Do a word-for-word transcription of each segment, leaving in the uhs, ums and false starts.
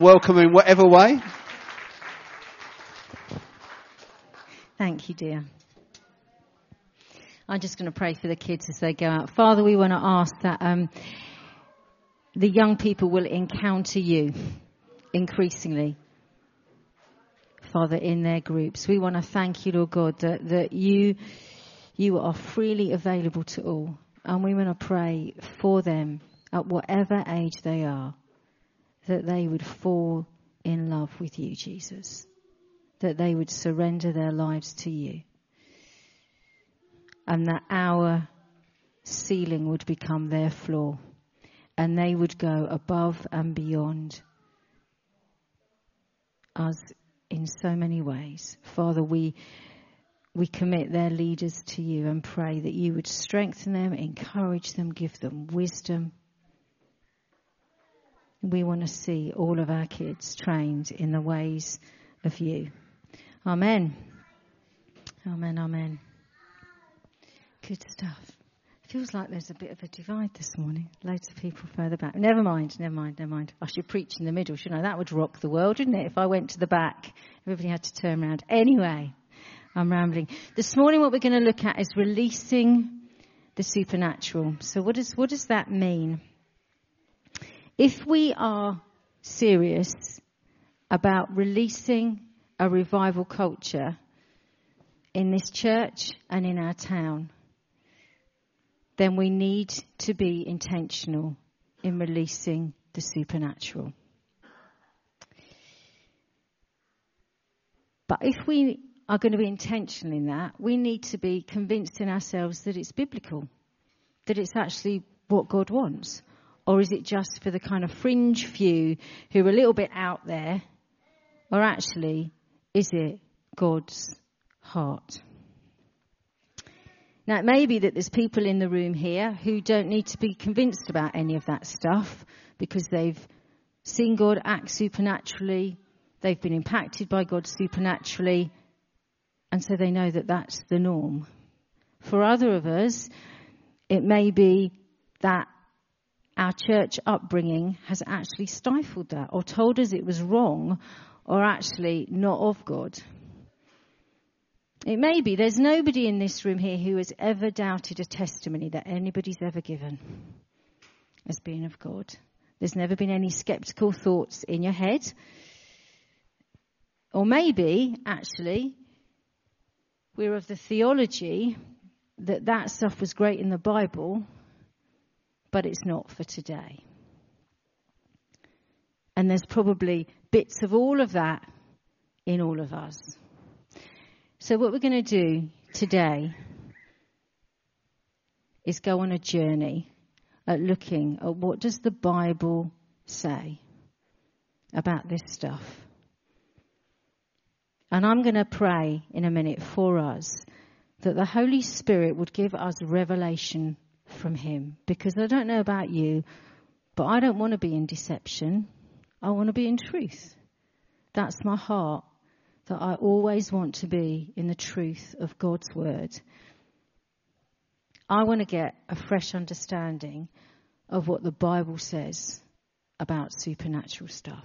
Welcome in whatever way. Thank you, dear. I'm just going to pray for the kids as they go out. Father, we want to ask that um, the young people will encounter you increasingly, Father, in their groups. We want to thank you, Lord God, that, that you, you are freely available to all. And we want to pray for them at whatever age they are, that they would fall in love with you, Jesus. That they would surrender their lives to you. And that our ceiling would become their floor. And they would go above and beyond us in so many ways. Father, we we commit their leaders to you and pray that you would strengthen them, encourage them, give them wisdom. We want to see all of our kids trained in the ways of you. Amen. Amen, amen. Good stuff. Feels like there's a bit of a divide this morning. Loads of people further back. Never mind, never mind, never mind. I should preach in the middle, shouldn't I? That would rock the world, wouldn't it? If I went to the back, everybody had to turn around. Anyway, I'm rambling. This morning what we're going to look at is releasing the supernatural. So what does, what does that mean? If we are serious about releasing a revival culture in this church and in our town, then we need to be intentional in releasing the supernatural. But if we are going to be intentional in that, we need to be convinced in ourselves that it's biblical, that it's actually what God wants. Or is it just for the kind of fringe few who are a little bit out there? Or actually, is it God's heart? Now, it may be that there's people in the room here who don't need to be convinced about any of that stuff because they've seen God act supernaturally, they've been impacted by God supernaturally, and so they know that that's the norm. For other of us, it may be that our church upbringing has actually stifled that or told us it was wrong or actually not of God. It may be there's nobody in this room here who has ever doubted a testimony that anybody's ever given as being of God. There's never been any skeptical thoughts in your head. Or maybe, actually, we're of the theology that that stuff was great in the Bible, but it's not for today. And there's probably bits of all of that in all of us. So what we're going to do today is go on a journey at looking at what does the Bible say about this stuff. And I'm going to pray in a minute for us that the Holy Spirit would give us revelation from him. Because I don't know about you, but I don't want to be in deception. I want to be in truth. That's my heart. That I always want to be in the truth of God's word. I want to get a fresh understanding of what the Bible says about supernatural stuff.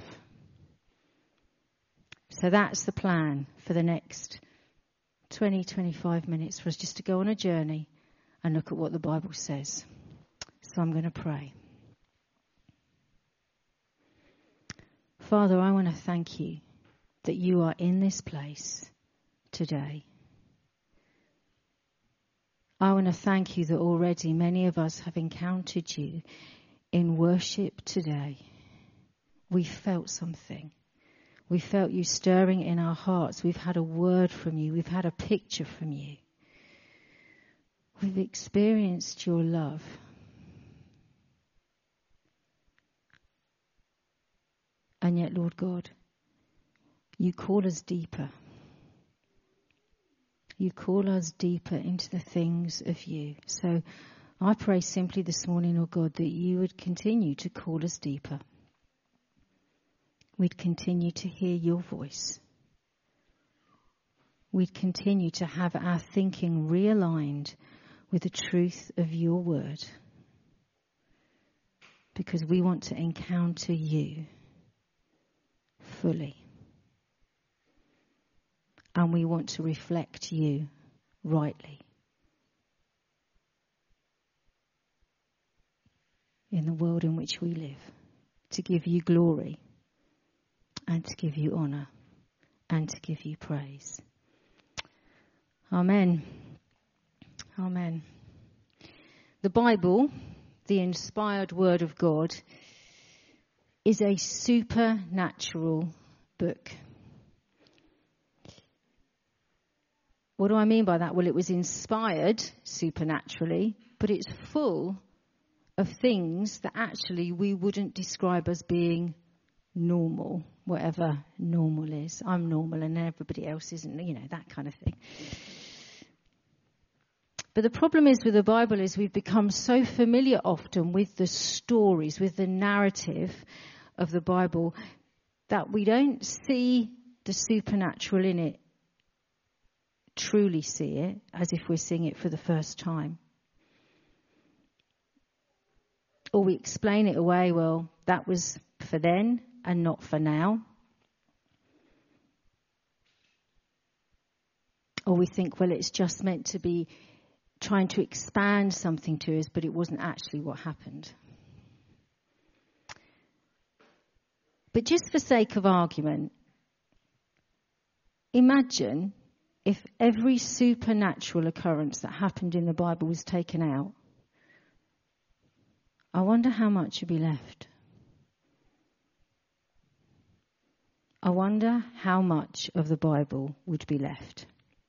So that's the plan for the next twenty, twenty-five minutes for us just to go on a journey and look at what the Bible says. So I'm going to pray. Father, I want to thank you that you are in this place today. I want to thank you that already many of us have encountered you in worship today. We felt something. We felt you stirring in our hearts. We've had a word from you. We've had a picture from you. We've experienced your love. And yet, Lord God, you call us deeper. You call us deeper into the things of you. So I pray simply this morning, oh God, that you would continue to call us deeper. We'd continue to hear your voice. We'd continue to have our thinking realigned with the truth of your word. Because we want to encounter you. fully. And we want to reflect you rightly in the world in which we live, to give you glory and to give you honour and to give you praise. Amen. Amen. The Bible, the inspired word of God, is a supernatural book. What do I mean by that? Well, it was inspired supernaturally, but it's full of things that actually we wouldn't describe as being normal, whatever normal is. I'm normal and everybody else isn't, you know, that kind of thing. But the problem is with the Bible is we've become so familiar often with the stories, with the narrative of the Bible, that we don't see the supernatural in it, truly see it, as if we're seeing it for the first time. Or we explain it away, well, that was for then and not for now. Or we think, well, it's just meant to be trying to expand something to us, but it wasn't actually what happened. But just for sake of argument, imagine if every supernatural occurrence that happened in the Bible was taken out. I wonder how much would be left. I wonder how much of the Bible would be left.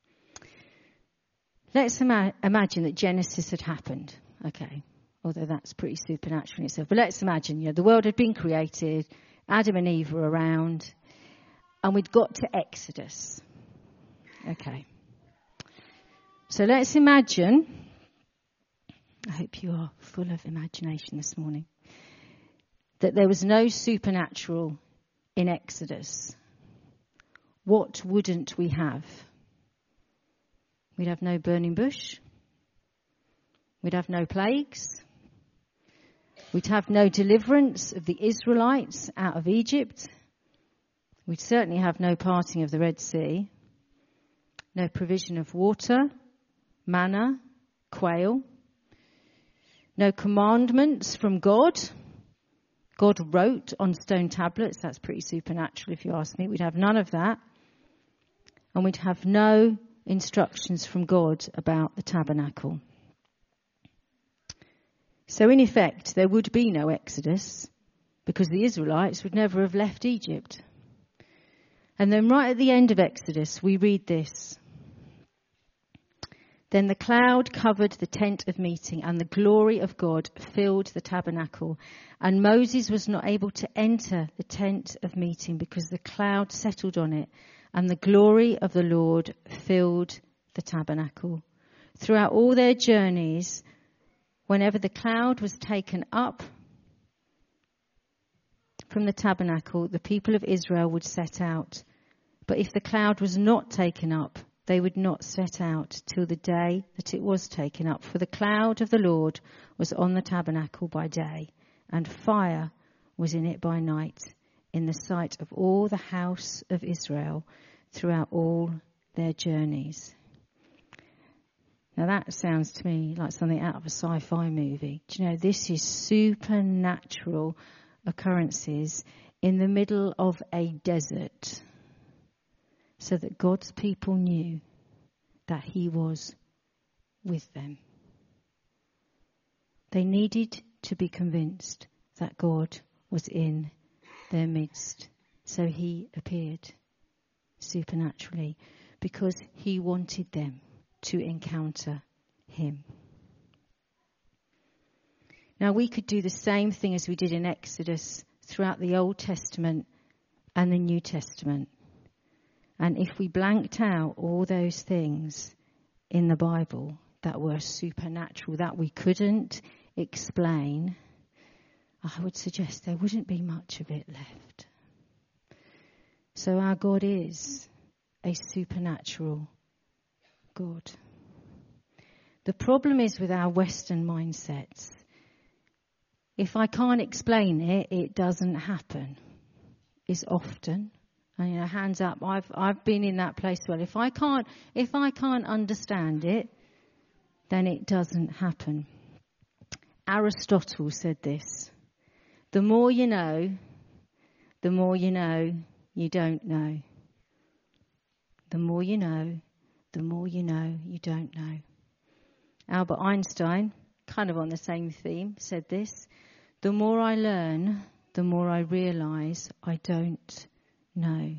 Let's ima- imagine that Genesis had happened. Okay, although that's pretty supernatural in itself. But let's imagine, you know, the world had been created, Adam and Eve were around, and we'd got to Exodus. Okay. So let's imagine, I hope you are full of imagination this morning, that there was no supernatural in Exodus. What wouldn't we have? We'd have no burning bush. We'd have no plagues. We'd have no deliverance of the Israelites out of Egypt. We'd certainly have no parting of the Red Sea. No provision of water, manna, quail. No commandments from God. God wrote on stone tablets. That's pretty supernatural if you ask me. We'd have none of that. And we'd have no instructions from God about the tabernacle. So in effect, there would be no Exodus because the Israelites would never have left Egypt. And then right at the end of Exodus, we read this. Then the cloud covered the tent of meeting, and the glory of God filled the tabernacle. And Moses was not able to enter the tent of meeting because the cloud settled on it, and the glory of the Lord filled the tabernacle. Throughout all their journeys, whenever the cloud was taken up from the tabernacle, the people of Israel would set out. But if the cloud was not taken up, they would not set out till the day that it was taken up. For the cloud of the Lord was on the tabernacle by day, and fire was in it by night, in the sight of all the house of Israel throughout all their journeys. Now that sounds to me like something out of a sci-fi movie. Do you know, this is supernatural occurrences in the middle of a desert, so that God's people knew that he was with them. They needed to be convinced that God was in their midst. So he appeared supernaturally because he wanted them to encounter him. Now we could do the same thing as we did in Exodus throughout the Old Testament and the New Testament. And if we blanked out all those things in the Bible that were supernatural, that we couldn't explain, I would suggest there wouldn't be much of it left. So our God is a supernatural God. The problem is with our Western mindsets. If I can't explain it, it doesn't happen. is often. And, you know, hands up, I've I've been in that place. Well, if I can't if I can't understand it, then it doesn't happen. Aristotle said this: the more you know, the more you know you don't know. The more you know, the more you know you don't know. Albert Einstein, kind of on the same theme, said this: the more I learn, the more I realise I don't know.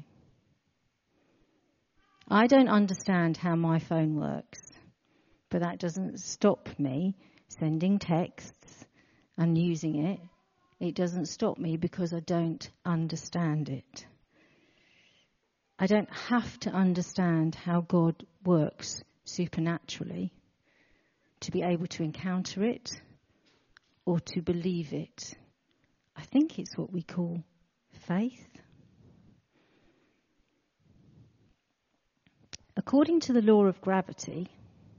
I don't understand how my phone works, but that doesn't stop me sending texts and using it. It doesn't stop me because I don't understand it. I don't have to understand how God works supernaturally to be able to encounter it or to believe it. I think it's what we call faith. According to the law of gravity,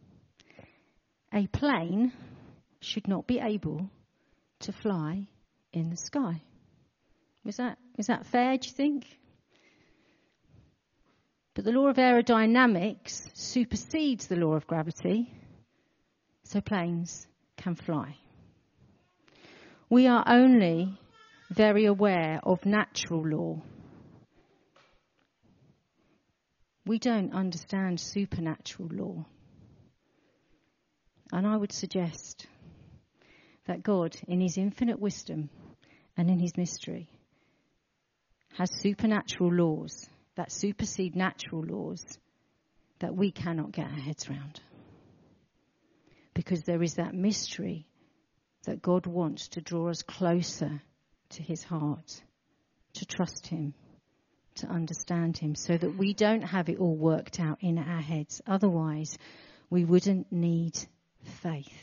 a plane should not be able to fly in the sky. Is that, is that fair, do you think? But the law of aerodynamics supersedes the law of gravity, so planes can fly. We are only very aware of natural law. We don't understand supernatural law. And I would suggest that God, in his infinite wisdom and in his mystery, has supernatural laws that supersede natural laws that we cannot get our heads around. Because there is that mystery that God wants to draw us closer to his heart, to trust him, to understand him, so that we don't have it all worked out in our heads. Otherwise, we wouldn't need faith.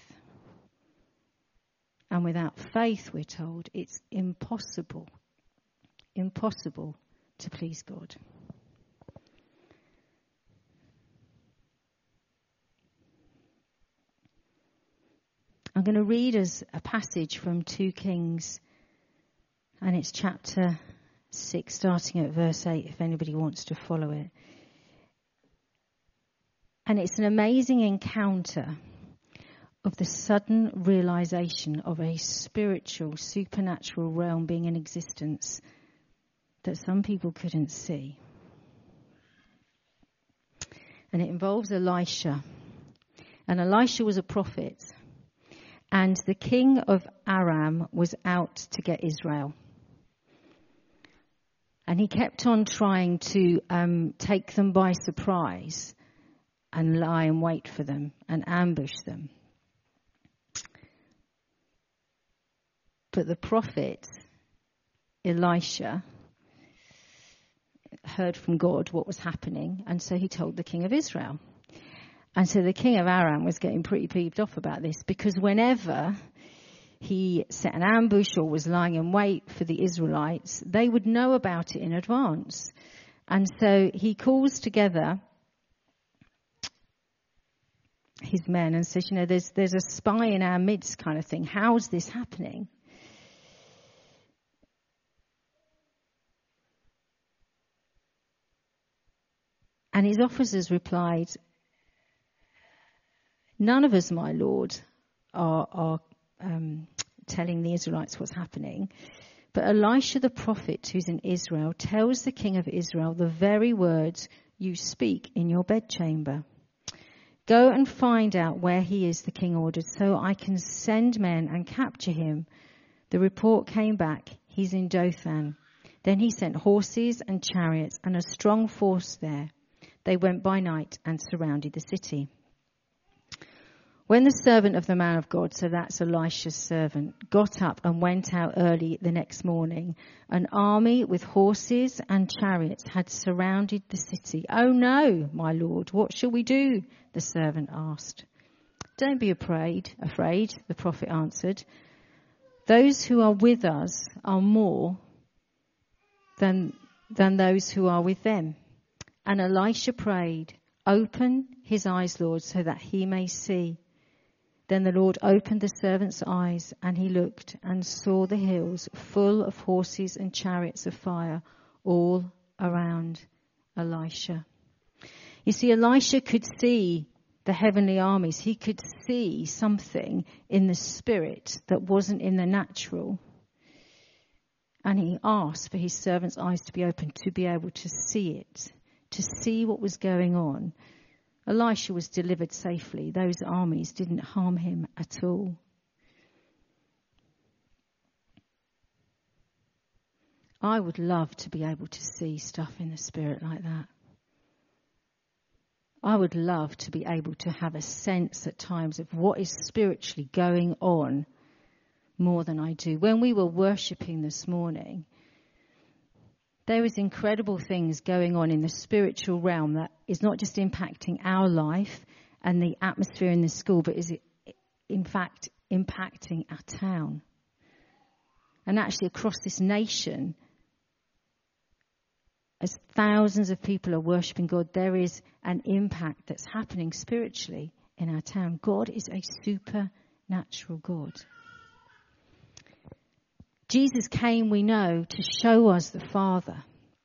And without faith, we're told, it's impossible, impossible to please God. I'm going to read us a passage from Second Kings, and it's chapter six, starting at verse eight, if anybody wants to follow it. And it's an amazing encounter of the sudden realization of a spiritual, supernatural realm being in existence that some people couldn't see. And it involves Elisha. And Elisha was a prophet. And the king of Aram was out to get Israel. And he kept on trying to um, take them by surprise and lie and wait for them and ambush them. But the prophet Elisha heard from God what was happening, and so he told the king of Israel. And so the king of Aram was getting pretty peeved off about this, because whenever he set an ambush or was lying in wait for the Israelites, they would know about it in advance. And so he calls together his men and says, you know, there's there's a spy in our midst kind of thing. How's this happening? And his officers replied, none of us, my lord, are, are um, telling the Israelites what's happening. But Elisha the prophet, who's in Israel, tells the king of Israel the very words you speak in your bedchamber. Go and find out where he is, the king ordered, so I can send men and capture him. The report came back, he's in Dothan. Then he sent horses and chariots and a strong force there. They went by night and surrounded the city. When the servant of the man of God, so that's Elisha's servant, got up and went out early the next morning, an army with horses and chariots had surrounded the city. Oh no, my lord, what shall we do? The servant asked. Don't be afraid, afraid, the prophet answered. Those who are with us are more than, than those who are with them. And Elisha prayed, open his eyes, Lord, so that he may see. Then the Lord opened the servant's eyes, and he looked and saw the hills full of horses and chariots of fire all around Elisha. You see, Elisha could see the heavenly armies. He could see something in the spirit that wasn't in the natural. And he asked for his servant's eyes to be opened to be able to see it, to see what was going on. Elisha was delivered safely. Those armies didn't harm him at all. I would love to be able to see stuff in the spirit like that. I would love to be able to have a sense at times of what is spiritually going on more than I do. When we were worshipping this morning, there is incredible things going on in the spiritual realm that is not just impacting our life and the atmosphere in the school, but is in fact impacting our town. And actually across this nation, as thousands of people are worshipping God, there is an impact that's happening spiritually in our town. God is a supernatural God. Jesus came, we know, to show us the Father.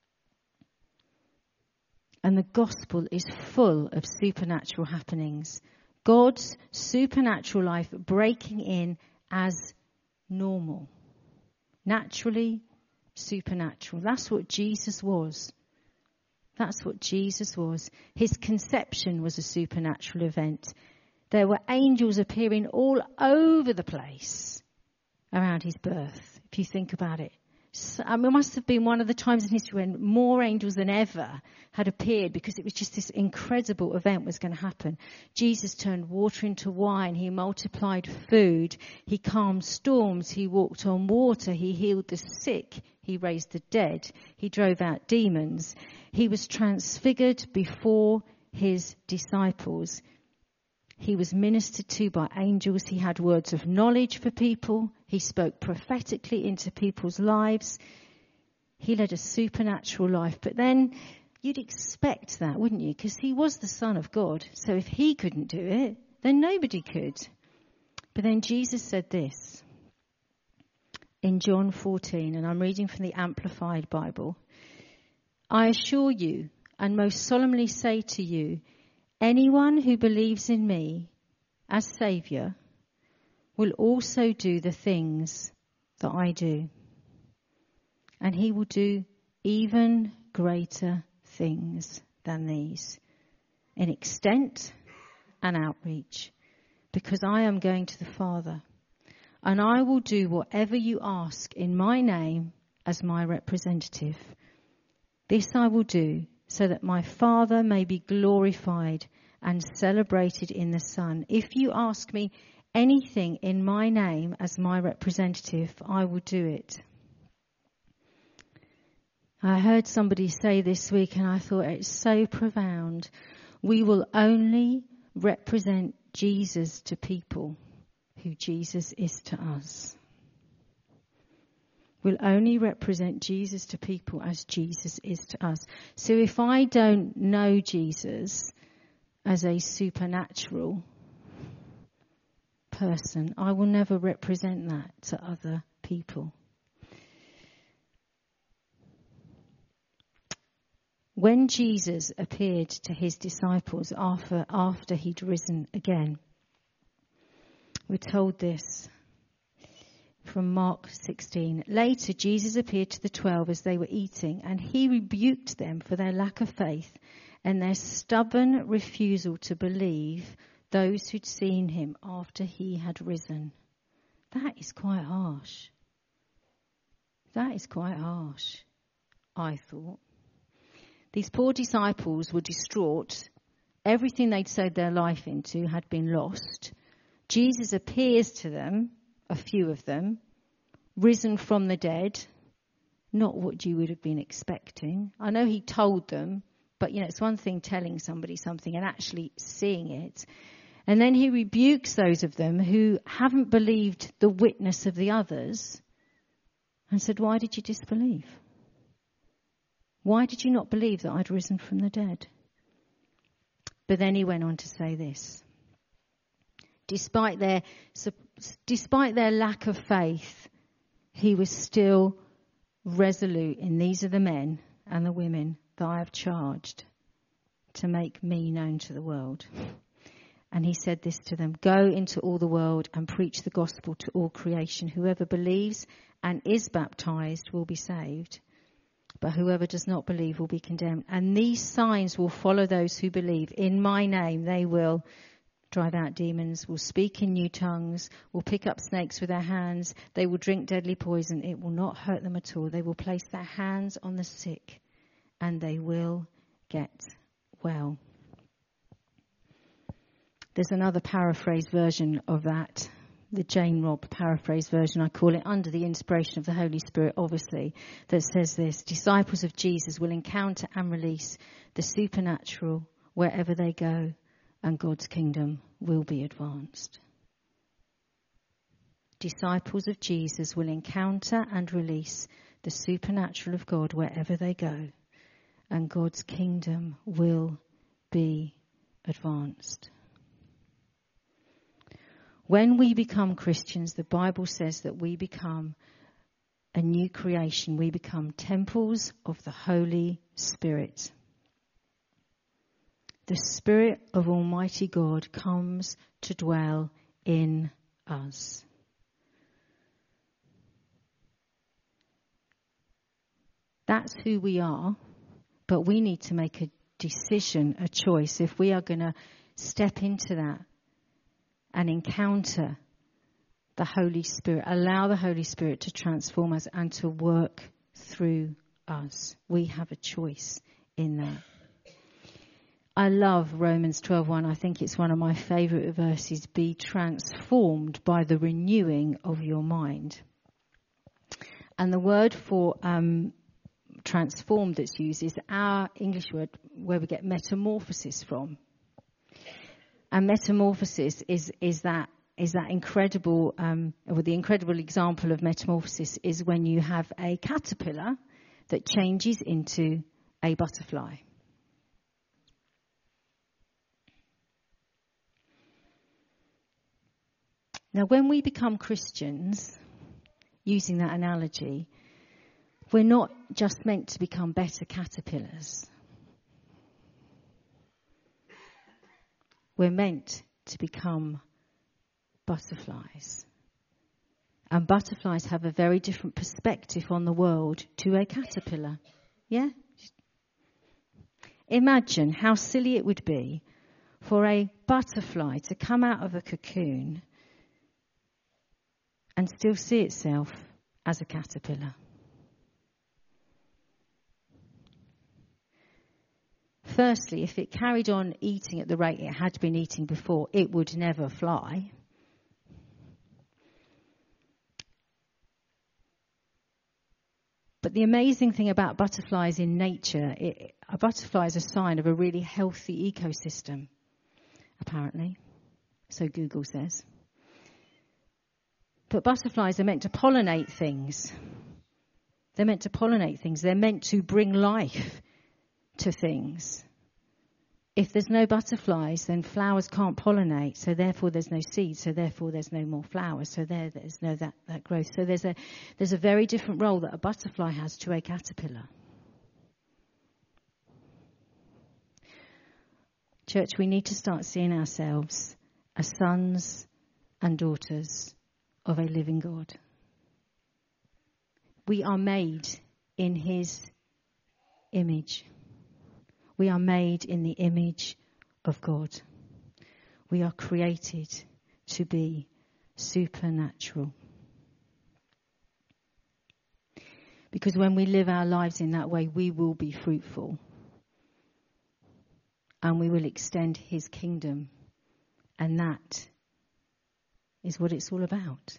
And the gospel is full of supernatural happenings. God's supernatural life breaking in as normal. Naturally, supernatural. That's what Jesus was. That's what Jesus was. His conception was a supernatural event. There were angels appearing all over the place around his birth, if you think about it. So, I mean, it must have been one of the times in history when more angels than ever had appeared, because it was just this incredible event was going to happen. Jesus turned water into wine. He multiplied food. He calmed storms. He walked on water. He healed the sick. He raised the dead. He drove out demons. He was transfigured before his disciples. He was ministered to by angels. He had words of knowledge for people. He spoke prophetically into people's lives. He led a supernatural life. But then you'd expect that, wouldn't you? Because he was the Son of God. So if he couldn't do it, then nobody could. But then Jesus said this in John fourteen, and I'm reading from the Amplified Bible. I assure you, and most solemnly say to you, anyone who believes in me as Saviour will also do the things that I do. And he will do even greater things than these in extent and outreach, because I am going to the Father. And I will do whatever you ask in my name as my representative. This I will do so that my Father may be glorified and celebrated in the Son. If you ask me anything in my name as my representative, I will do it. I heard somebody say this week, and I thought it's so profound. We will only represent Jesus to people who Jesus is to us. We'll only represent Jesus to people as Jesus is to us. So if I don't know Jesus as a supernatural person, I will never represent that to other people. When Jesus appeared to his disciples after, after he'd risen again, we're told this from Mark sixteen. Later, Jesus appeared to the twelve as they were eating, and he rebuked them for their lack of faith and their stubborn refusal to believe those who'd seen him after he had risen. That is quite harsh. That is quite harsh, I thought. These poor disciples were distraught. Everything they'd sowed their life into had been lost. Jesus appears to them, a few of them, risen from the dead. Not what you would have been expecting. I know he told them, but you know, it's one thing telling somebody something and actually seeing it. And then he rebukes those of them who haven't believed the witness of the others and said, why did you disbelieve? Why did you not believe that I'd risen from the dead? But then he went on to say this. Despite their, despite their lack of faith, he was still resolute in these are the men and the women that I have charged to make me known to the world. And he said this to them, go into all the world and preach the gospel to all creation. Whoever believes and is baptized will be saved, but whoever does not believe will be condemned. And these signs will follow those who believe. In my name they will drive out demons, will speak in new tongues, will pick up snakes with their hands. They will drink deadly poison. It will not hurt them at all. They will place their hands on the sick and they will get well. There's another paraphrase version of that, the Jane Robb paraphrase version, I call it, under the inspiration of the Holy Spirit, obviously, that says this: disciples of Jesus will encounter and release the supernatural wherever they go, and God's kingdom will be advanced. Disciples of Jesus will encounter and release the supernatural of God wherever they go, and God's kingdom will be advanced. When we become Christians, the Bible says that we become a new creation. We become temples of the Holy Spirit. The Spirit of Almighty God comes to dwell in us. That's who we are, but we need to make a decision, a choice, if we are going to step into that and encounter the Holy Spirit, allow the Holy Spirit to transform us and to work through us. We have a choice in that. I love Romans twelve one. I think it's one of my favourite verses. Be transformed by the renewing of your mind. And the word for um, transformed that's used is our English word where we get metamorphosis from. And metamorphosis is, is that is that incredible, um, or the incredible example of metamorphosis is when you have a caterpillar that changes into a butterfly. Now, when we become Christians, using that analogy, we're not just meant to become better caterpillars. We're meant to become butterflies. And butterflies have a very different perspective on the world to a caterpillar. Yeah? Imagine how silly it would be for a butterfly to come out of a cocoon and still see itself as a caterpillar. Firstly, if it carried on eating at the rate it had been eating before, it would never fly. But the amazing thing about butterflies in nature, it, a butterfly is a sign of a really healthy ecosystem, apparently. So Google says. But butterflies are meant to pollinate things. They're meant to pollinate things. They're meant to bring life to things. If there's no butterflies, then flowers can't pollinate, so therefore there's no seeds, so therefore there's no more flowers, so there there's no that, that growth. So there's a there's a very different role that a butterfly has to a caterpillar. Church, we need to start seeing ourselves as sons and daughters of a living God. We are made in his image. We are made in the image of God. We are created to be supernatural. Because when we live our lives in that way, we will be fruitful. And we will extend his kingdom. And that is what it's all about.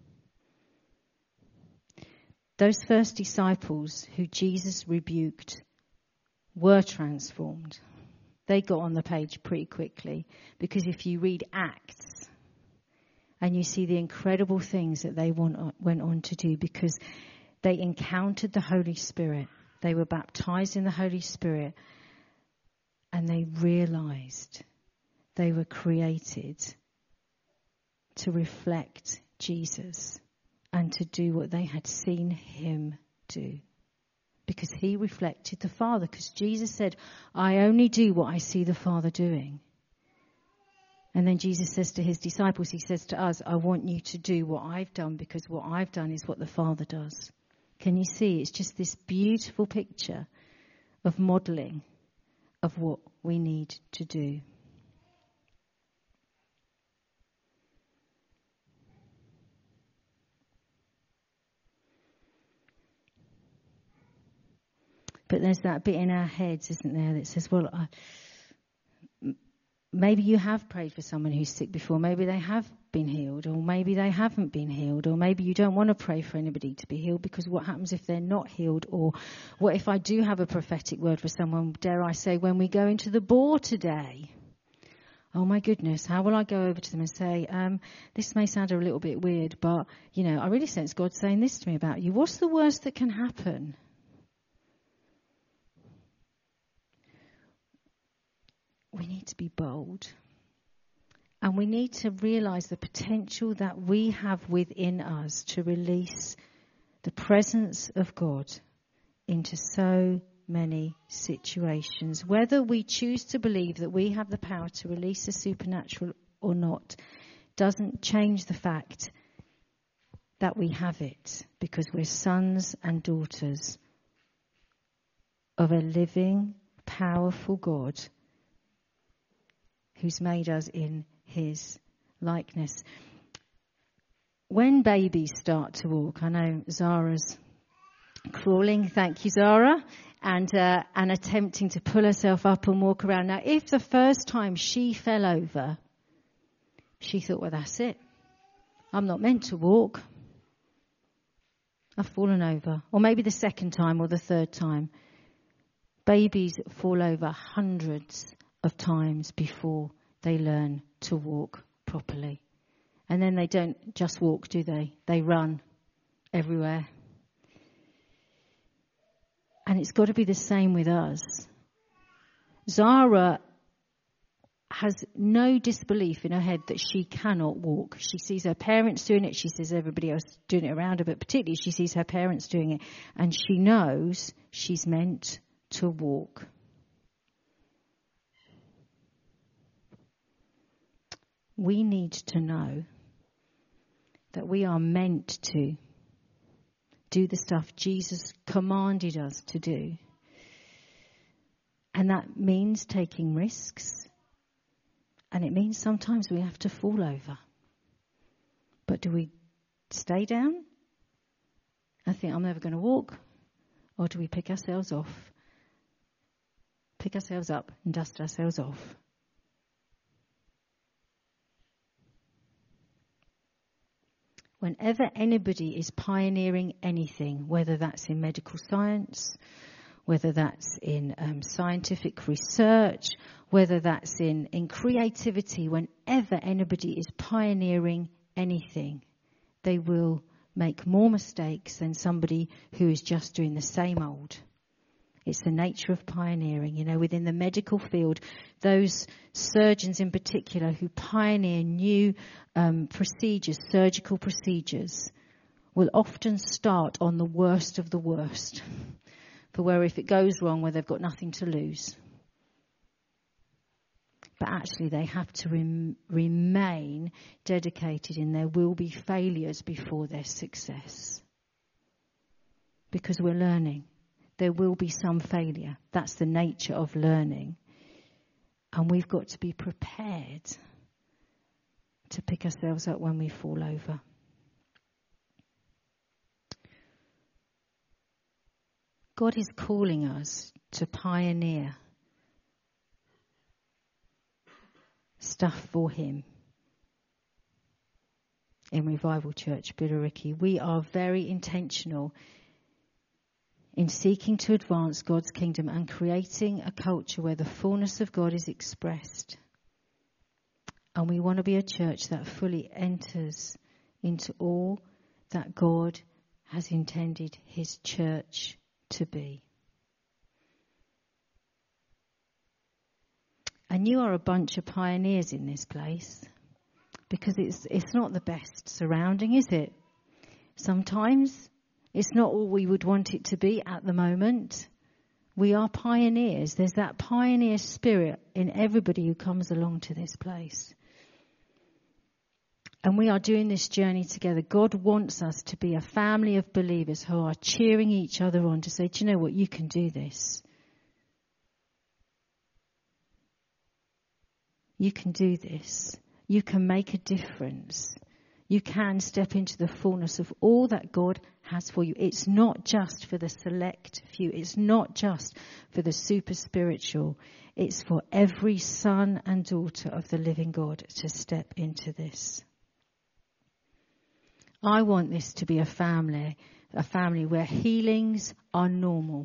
Those first disciples who Jesus rebuked were transformed. They got on the page pretty quickly, because if you read Acts and you see the incredible things that they went on to do, because they encountered the Holy Spirit, they were baptized in the Holy Spirit, and they realized they were created to reflect Jesus and to do what they had seen him do. because he reflected the Father. Because Jesus said, I only do what I see the Father doing. And then Jesus says to his disciples, he says to us, I want you to do what I've done, because what I've done is what the Father does. Can you see? It's just this beautiful picture of modelling of what we need to do. But there's that bit in our heads, isn't there, that says, well, I, maybe you have prayed for someone who's sick before. Maybe they have been healed, or maybe they haven't been healed, or maybe you don't want to pray for anybody to be healed, because what happens if they're not healed? Or what if I do have a prophetic word for someone, dare I say, when we go into the bore today? Oh my goodness, how will I go over to them and say, um, this may sound a little bit weird, but, you know, I really sense God saying this to me about you. What's the worst that can happen? We need to be bold. And we need to realise the potential that we have within us to release the presence of God into so many situations. Whether we choose to believe that we have the power to release the supernatural or not doesn't change the fact that we have it, because we're sons and daughters of a living, powerful God who's made us in his likeness. When babies start to walk, I know Zara's crawling, thank you Zara, and uh, and attempting to pull herself up and walk around. Now, if the first time she fell over, she thought, well, that's it. I'm not meant to walk. I've fallen over. Or maybe the second time or the third time. Babies fall over hundreds of times before they learn to walk properly. And then they don't just walk, do they? They run everywhere. And it's got to be the same with us. Zara has no disbelief in her head that she cannot walk. She sees her parents doing it. She sees everybody else doing it around her. But particularly she sees her parents doing it. And she knows she's meant to walk. We need to know that we are meant to do the stuff Jesus commanded us to do. And that means taking risks. And it means sometimes we have to fall over. But do we stay down and think, I'm never going to walk? Or do we pick ourselves off, pick ourselves up and dust ourselves off? Whenever anybody is pioneering anything, whether that's in medical science, whether that's in um, scientific research, whether that's in, in creativity, whenever anybody is pioneering anything, they will make more mistakes than somebody who is just doing the same old. It's the nature of pioneering. You know, within the medical field, those surgeons in particular who pioneer new um, procedures, surgical procedures, will often start on the worst of the worst. For where if it goes wrong, where they've got nothing to lose. But actually they have to rem- remain dedicated, and there will be failures before their success. Because we're learning. There will be some failure. That's the nature of learning. And we've got to be prepared to pick ourselves up when we fall over. God is calling us to pioneer stuff for him. In Revival Church, Billericay, we are very intentional in seeking to advance God's kingdom and creating a culture where the fullness of God is expressed. And we want to be a church that fully enters into all that God has intended his church to be. And you are a bunch of pioneers in this place, because it's it's not the best surrounding, is it? Sometimes It's not all we would want it to be at the moment. We are pioneers. There's that pioneer spirit in everybody who comes along to this place. And we are doing this journey together. God wants us to be a family of believers who are cheering each other on to say, do you know what? You can do this. You can do this. You can make a difference. You can step into the fullness of all that God has for you. It's not just for the select few. It's not just for the super spiritual. It's for every son and daughter of the living God to step into this. I want this to be a family, a family where healings are normal.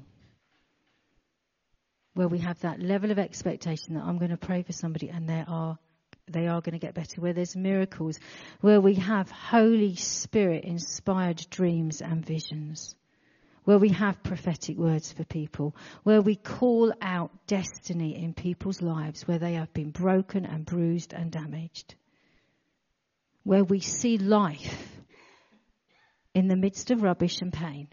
Where we have that level of expectation that I'm going to pray for somebody and they are they are going to get better. Where there's miracles. Where we have Holy Spirit inspired dreams and visions. Where we have prophetic words for people. Where we call out destiny in people's lives where they have been broken and bruised and damaged. Where we see life in the midst of rubbish and pain.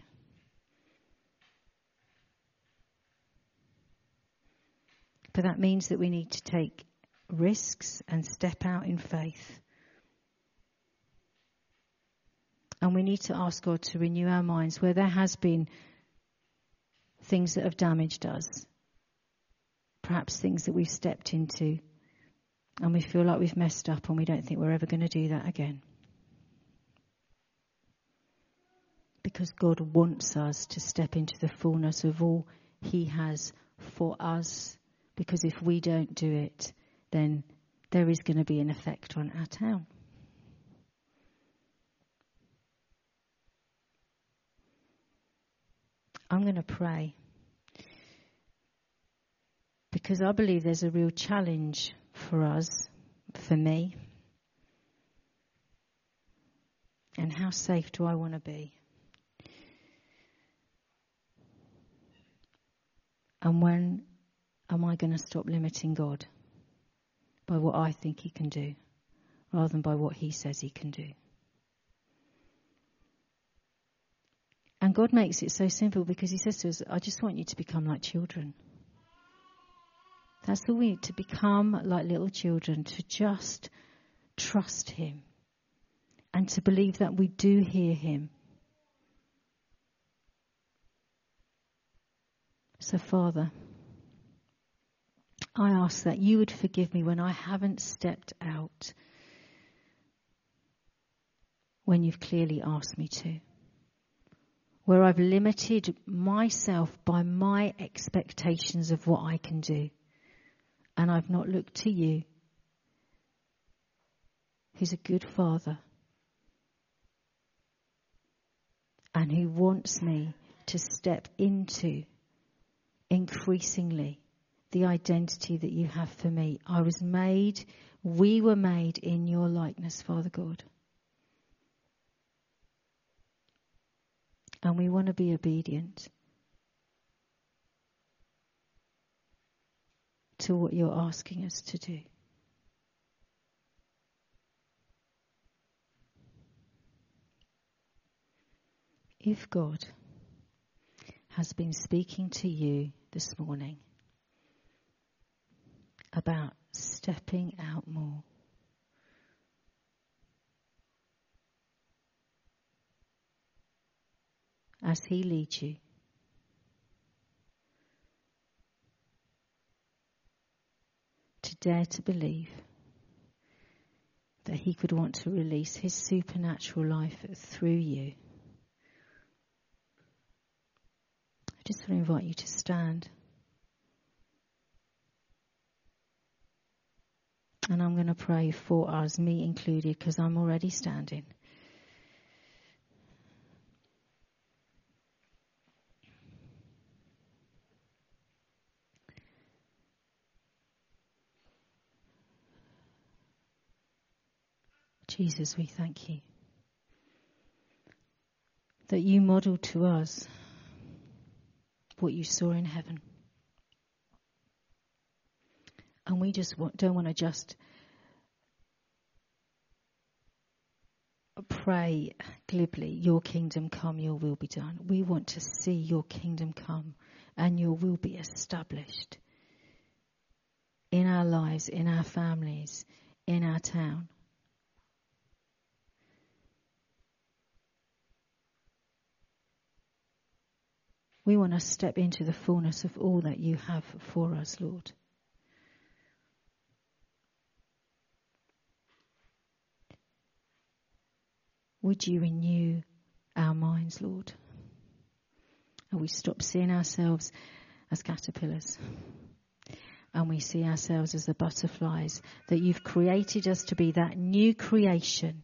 But that means that we need to take risks and step out in faith. And we need to ask God to renew our minds where there has been things that have damaged us. Perhaps things that we've stepped into and we feel like we've messed up and we don't think we're ever going to do that again. Because God wants us to step into the fullness of all He has for us. Because if we don't do it, then there is going to be an effect on our town. I'm going to pray. Because I believe there's a real challenge for us, for me. And how safe do I want to be? And when am I going to stop limiting God by what I think He can do rather than by what He says He can do? And God makes it so simple because He says to us, I just want you to become like children. That's all we need, to become like little children, to just trust Him and to believe that we do hear Him. So, Father, I ask that you would forgive me when I haven't stepped out when you've clearly asked me to. Where I've limited myself by my expectations of what I can do. And I've not looked to you, who's a good Father. And who wants me to step into increasingly the identity that you have for me. I was made, we were made in your likeness, Father God. And we want to be obedient to what you're asking us to do. If God has been speaking to you this morning about stepping out more, as He leads you, to dare to believe that He could want to release His supernatural life through you, I just want to invite you to stand. And I'm going to pray for us, me included, because I'm already standing. Jesus, we thank you that you modeled to us what you saw in heaven. And we just want, don't want to just pray glibly, your kingdom come, your will be done. We want to see your kingdom come and your will be established in our lives, in our families, in our town. We want to step into the fullness of all that you have for us, Lord. Would you renew our minds, Lord? And we stop seeing ourselves as caterpillars. And we see ourselves as the butterflies, that you've created us to be, that new creation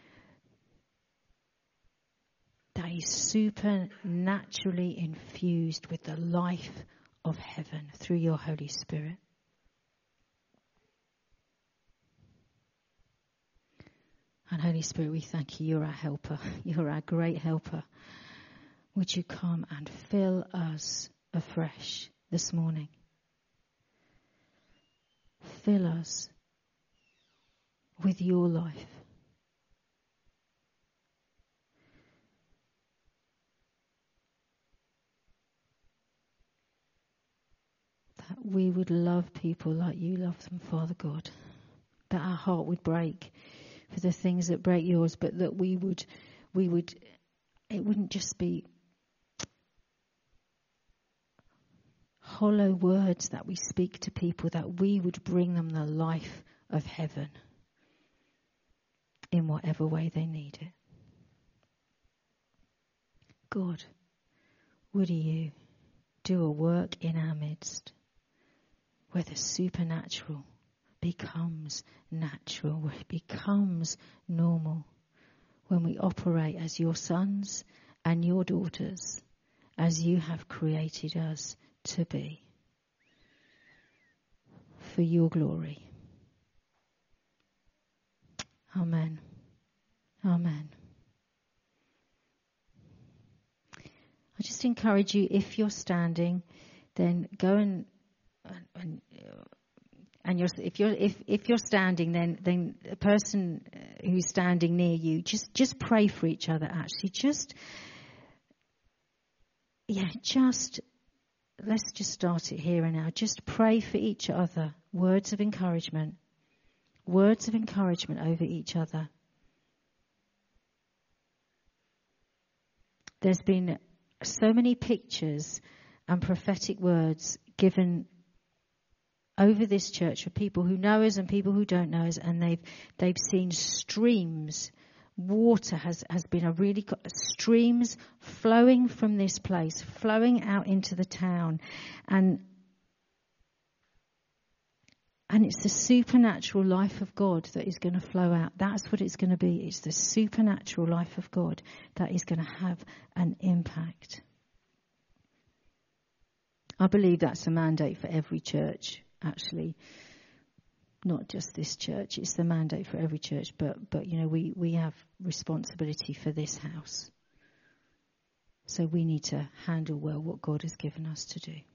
that is supernaturally infused with the life of heaven through your Holy Spirit. And Holy Spirit, we thank you. You're our helper. You're our great helper. Would you come and fill us afresh this morning? Fill us with your life. That we would love people like you love them, Father God. That our heart would break for the things that break yours, but that we would, we would, it wouldn't just be hollow words that we speak to people, that we would bring them the life of heaven in whatever way they need it. God, would you do a work in our midst where the supernatural becomes natural, where it becomes normal, when we operate as your sons and your daughters, as you have created us to be, for your glory. Amen. Amen. I just encourage you, if you're standing, then go and and, and you're, if you're if, if you're standing, then then the person who's standing near you, just just pray for each other. Actually, just yeah, just. Let's just start it here and now. Just pray for each other. Words of encouragement. Words of encouragement over each other. There's been so many pictures and prophetic words given over this church for people who know us and people who don't know us, and they've they've seen streams. Water has, has been a really streams flowing from this place, flowing out into the town, and and it's the supernatural life of God that is going to flow out. That's what it's going to be. It's the supernatural life of God that is going to have an impact. I believe that's a mandate for every church, actually. Not just this church, it's the mandate for every church, but, but you know, we, we have responsibility for this house. So we need to handle well what God has given us to do.